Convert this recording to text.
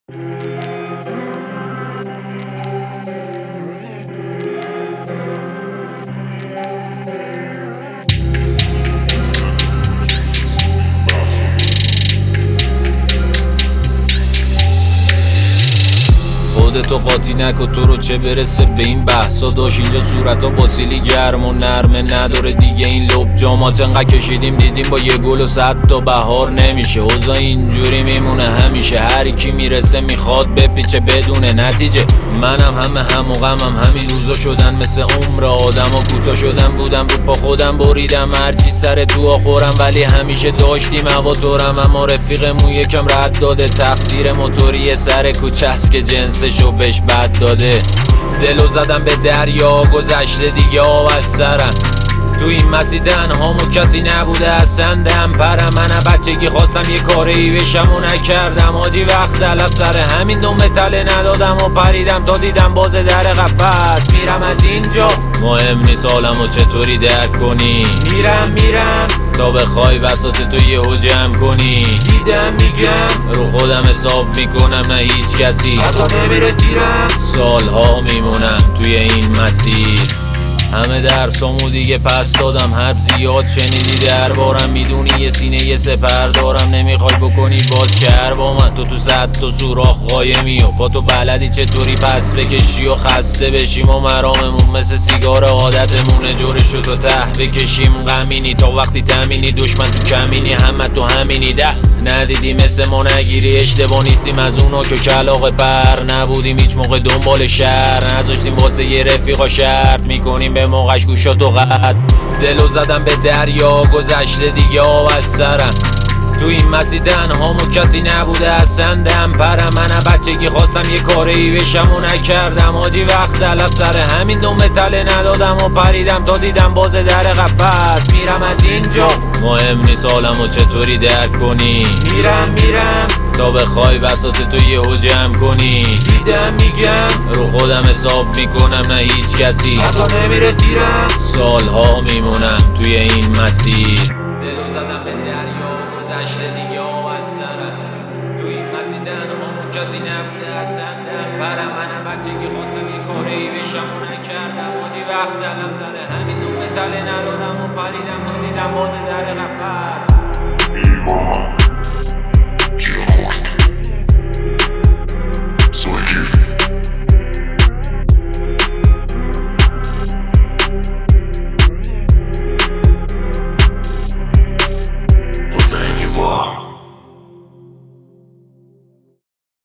خودتو قاطی نکن، تو رو چه برسه به این بحثا. داشت اینجا صورتا با سیلی گرم و نرمه نداره دیگه این لب جامات. انقدر کشیدیم دیدیم با یه گل و 100 تا بهار نمیشه. اوضاع اینجوری میمونه همیشه، هر کی میرسه میخواد بپیچه بدون نتیجه. منم همه غمم همین روزا شدن مثل عمر آدم ها کوتاه شدن. بودم رو پا خودم بریدم هرچی سر تو آخورم، ولی همیشه داشتیم هواتورم. اما رفیقمون یکم رد داده، تقصیر موتوری سر کوچه‌ست که جنسشو بهش بد داده. دلو زدم به دریا گذشته دیگه آب از سرم. تو این مسیر تنهامو کسی نبوده اصلا دم پرم. من بچگی خواستم یه کاری بشم و نکردم. آجی وقت طلب سر همین دو متله ندادم و پریدم تا دیدم باز در قفس. میرم از اینجا مهم نیست حالمو چطوری درک کنی. میرم تا بخوای بساط تو یهو جمع کنی. دیدم میگم رو خودم حساب میکنم نه هیچ کسی حتی نمیره تیرم. سالها میمونم توی این مسیر، همه درسامو دیگه پس دادم. حرف زیاد شنیدی دربارم، میدونی یه سینه یه سپر دارم. نمیخوای بکنی باز شهر با من، تو 100 تا سوراخ قایمی و پا تو بلدی چطوری پس بکشی و خسته بشیم. و مراممون مثل سیگار عادتمونه، جورشو تو ته بکشیم غمینی تا وقتی تمینی. دشمن تو کمینی همه تو همینی، ده ندیدی مثل ما نگیری. اشتباه نیستیم از اونا که کلاغ پر نبودیم هیچ موقع دنبال شهر. نذاشتیم واسه یه رفیقا شرط میکنیم به موقعش گوشاتو قد. دلو زدم به دریا گذشته دیگه آب از سرم. تو این مسیر تنهامو کسی نبوده اصلا دم پرم. من بچگی خواستم یه کاری بشم و نکردم. آجی وقت طلب سر همین دو متله ندادم و پریدم تا دیدم باز در قفس. میرم از اینجا مهم نیست حالمو چطوری درک کنی. میرم تا بخوای بساط تو یهو جمع کنی. دیدم میگم رو خودم حساب میکنم نه هیچ کسی حتی نمیره تیرم. سالها میمونم توی این مسیر. دلو زدم به دریا گذشته دیگه آب از سرم. تو این مسیر تنهامو کسی نبوده اصلا دم پرم. من بچگی خواستم یه کاری بشم و نکردم. آجی وقت طلب سر همین دو متله ندادم و پریدم تا دیدم باز در قفس.